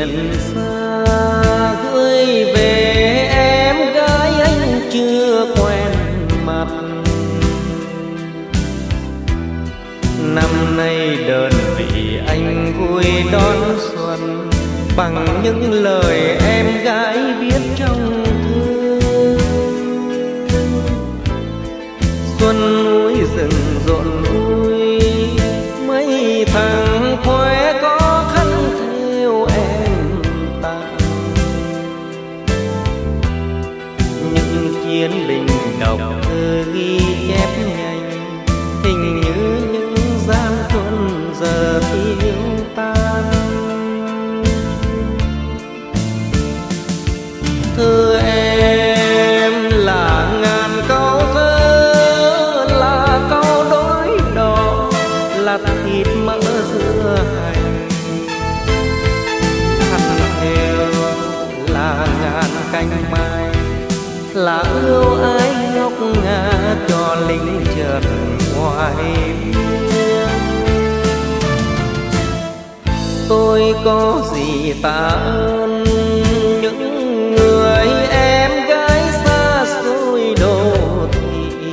miền xa gửi về em gái anh chưa quen mặt. Năm nay đơn vị anh vui đón xuân bằng những lời em gái viết trong thư. Xuân núi rừng rộn vui, mấy thằng khoe có khăn theo em tặng. Những chiến binh đọc thư ghi chép nhanh, hình như những gian truân giờ tiêu tan. Thưa em là ngàn câu thơ, là câu đối đỏ, là thịt mỡ dưa hành. Khăn theo là ngàn cánh mai, là ưu ái ngọc ngà cho lính chợt ngoài biên. Tôi có gì tạ ơn những người em gái xa xôi đô thị.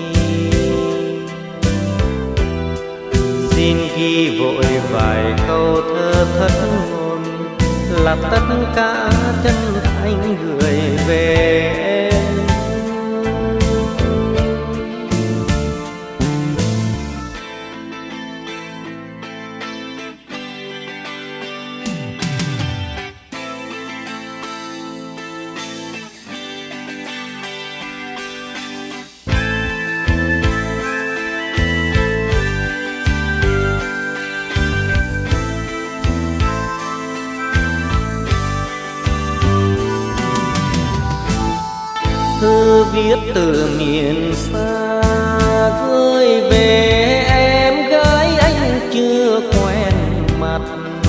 Xin ghi vội vài câu thơ thất ngôn, là tất cả chân thành gửi về em. Thư viết từ miền xa gửi về em gái anh chưa quen mặt.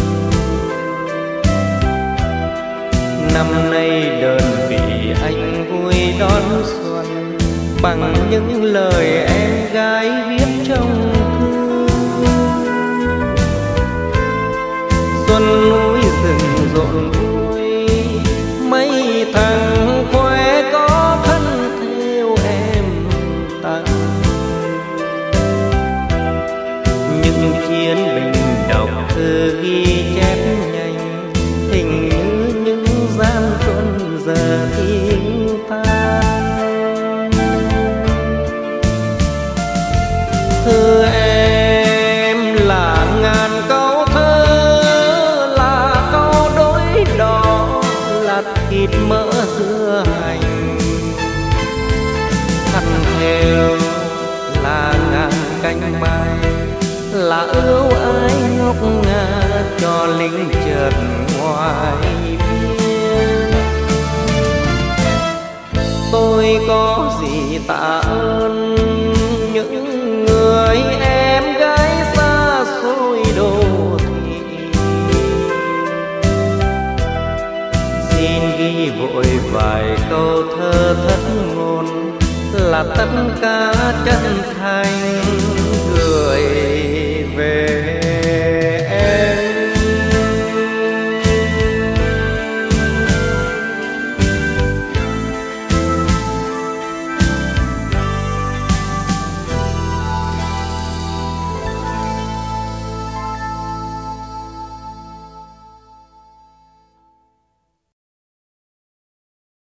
Năm nay đơn vị anh vui đón xuân bằng những lời em gái viết trong thư. Xuân núi rừng rộn vui, mấy thằng khoe có khăn theo em tặng. Những chiến binh đọc thư ghi chép nhanh, hình như những gian truân giờ tiêu tan. Thưa em là ngàn câu thơ, là câu đối đỏ, là thịt mỡ dưa hành. Khăn theo là ngàn cánh mai, là ưu ái ngọc ngà cho lính chợt ngoài biên. Tôi có gì tạ ơn những người em gái xa xôi đô thị. Xin ghi vội vài câu thơ thất ngôn, là tất cả chân thành